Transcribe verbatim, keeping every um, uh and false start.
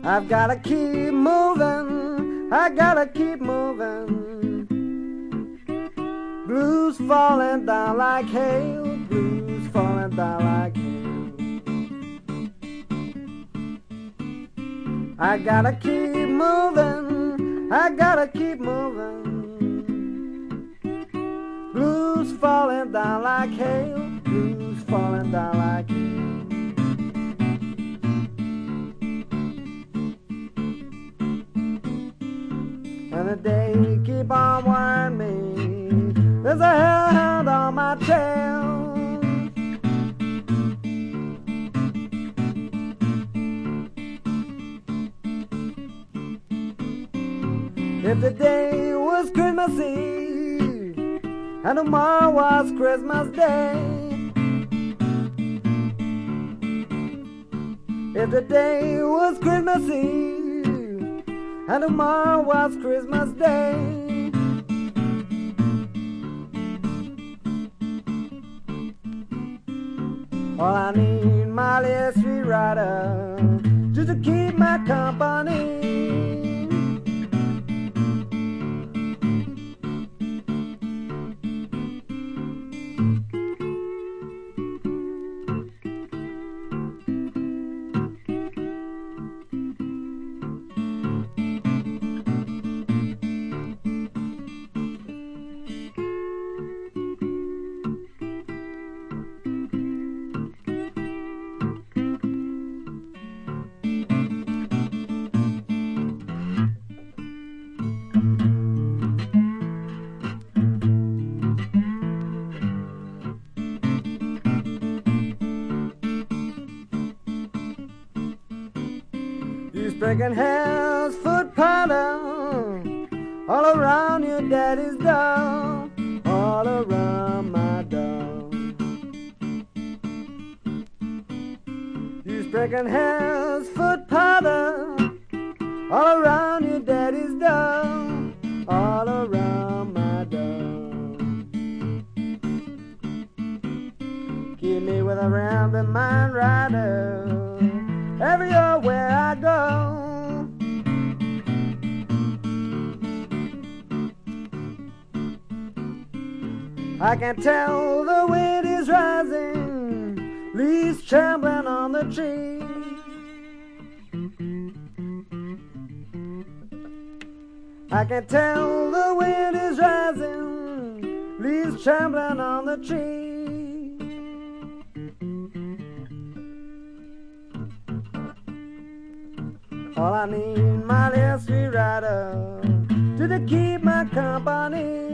I've gotta keep moving, I gotta keep moving. Blues falling down like hail, blues falling down like hail. I gotta keep moving, I gotta keep moving. Blues falling down like hail, blues falling down like hail. And the day keep on wearing me, there's a hellhound on my tail. If the day was Christmas Eve and tomorrow was Christmas Day, if the day was Christmas Eve and tomorrow was Christmas Day, all I need my little street rider just to keep my company. You sprinkling hell's foot powder all around your daddy's door, all around my door. You sprinkling hell's foot powder all around your daddy's door, all around my door. Keep me with a rambling mind rider everywhere I go. I can tell the wind is rising, leaves trembling on the tree. I can tell the wind is rising, leaves trembling on the tree. All I need, my little street rider, to keep my company.